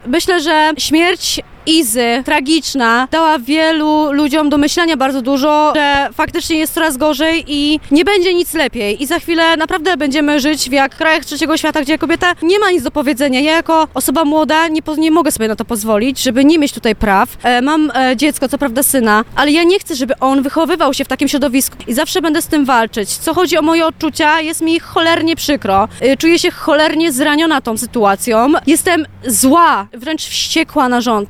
Myślę, że śmierć Izy, tragiczna, dała wielu ludziom do myślenia bardzo dużo, że faktycznie jest coraz gorzej i nie będzie nic lepiej. I za chwilę naprawdę będziemy żyć w jak krajach trzeciego świata, gdzie kobieta nie ma nic do powiedzenia. Ja jako osoba młoda nie mogę sobie na to pozwolić, żeby nie mieć tutaj praw. Mam dziecko, co prawda syna, ale ja nie chcę, żeby on wychowywał się w takim środowisku i zawsze będę z tym walczyć. Co chodzi o moje odczucia, jest mi cholernie przykro. Czuję się cholernie zraniona tą sytuacją. Jestem zła, wręcz wściekła na rząd.